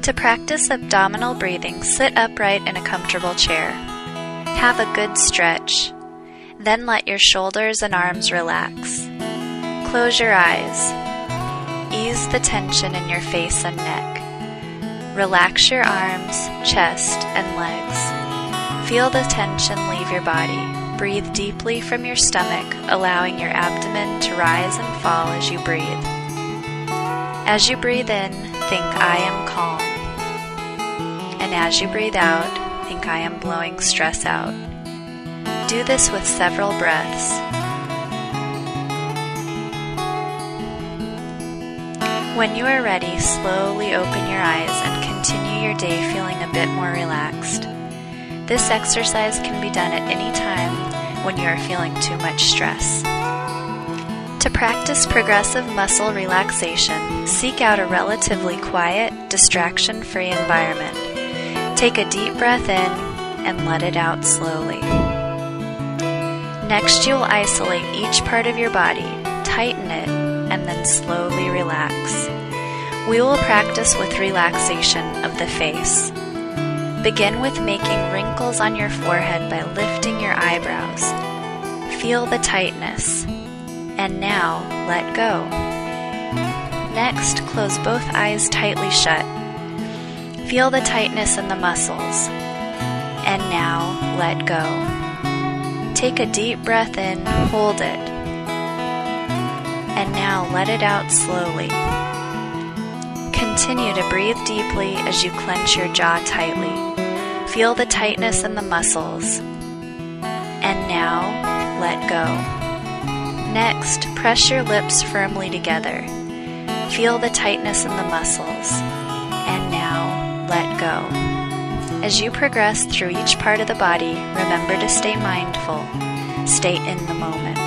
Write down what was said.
To practice abdominal breathing, sit upright in a comfortable chair. Have a good stretch. Then let your shoulders and arms relax. Close your eyes. Ease the tension in your face and neck. Relax your arms, chest, and legs. Feel the tension leave your body. Breathe deeply from your stomach, allowing your abdomen to rise and fall as you breathe. As you breathe in, think I am calm. And as you breathe out, think I am blowing stress out. Do this with several breaths. When you are ready, slowly open your eyes and continue your day feeling a bit more relaxed. This exercise can be done at any time when you are feeling too much stress. To practice progressive muscle relaxation, seek out a relatively quiet, distraction-free environment. Take a deep breath in and let it out slowly. Next, you will isolate each part of your body, tighten it, and then slowly relax. We will practice with relaxation of the face. Begin with making wrinkles on your forehead by lifting your eyebrows. Feel the tightness. And now, let go. Next, close both eyes tightly shut. Feel the tightness in the muscles. And now, let go. Take a deep breath in, hold it. And now let it out slowly. Continue to breathe deeply as you clench your jaw tightly. Feel the tightness in the muscles. And now, let go. Next, press your lips firmly together. Feel the tightness in the muscles. And now, let go. As you progress through each part of the body, remember to stay mindful. Stay in the moment.